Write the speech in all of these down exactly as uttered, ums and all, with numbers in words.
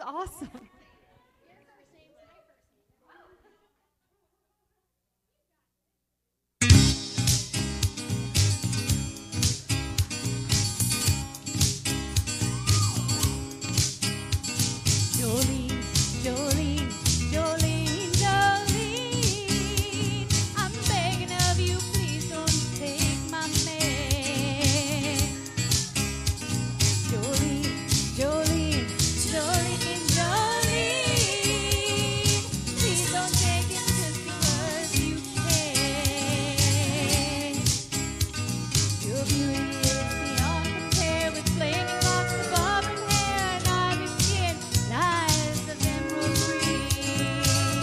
That's awesome. Jolene, Jolene, Jolene, Jolene, I'm begging of you, please don't take my man. Jolene, Jolene, Jolene, Jolene, please don't take him just because you can. Your beauty is beyond compare with flaming locks of auburn hair and ivory skin and eyes of emerald green.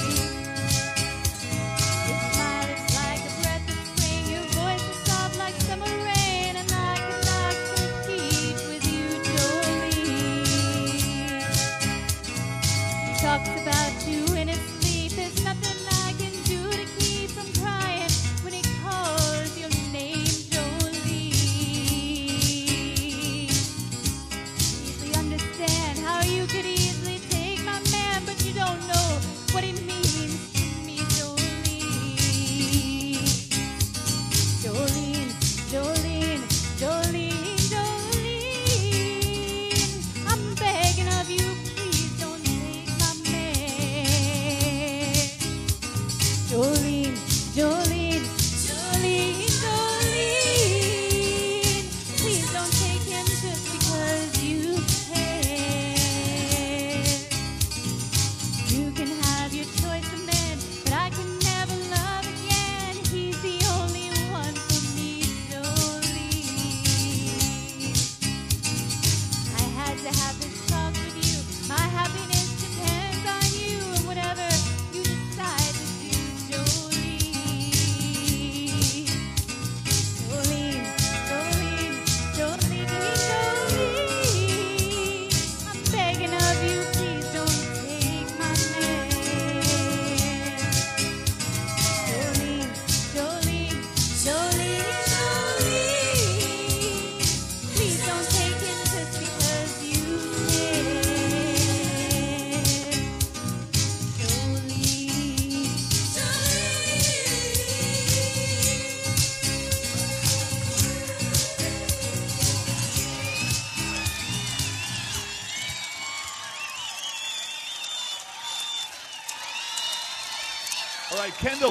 Your smile is like a breath of spring, your voice is soft like summer rain, and I cannot compete with you, Jolene. He talks about you in his sleep. There's nothing I can do to keep from crying when he calls your name, Jolene. Easily understand how you could easily take my man, but you don't know what he means to me, Jolene. Jolene, Jolene, Jolene, Jolene, I'm begging of you, please don't take my man. Jolene, Jolene, Jolene, Jolene, please don't take him just because you can. You can have your choice of men, but I can never love again. He's the only one for me, Jolene. I had to have this talk with you. My happiness depends on you and whatever you decide to do, Jolene. Jolene, Jolene, Jolene, Jolene, I'm begging of you, please don't take my man. Jolene, Jolene, Jolene, Jolene, please don't take him just because you can. Jolene, All right, Kendall.